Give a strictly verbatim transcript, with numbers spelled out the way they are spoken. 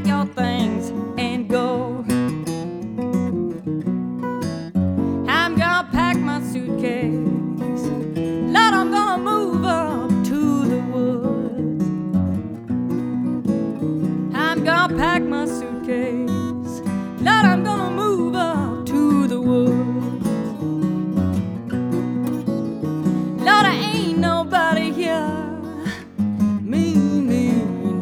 your things and go. I'm gonna pack my suitcase. Lord, I'm gonna move up to the woods. I'm gonna pack my suitcase. Lord, I'm gonna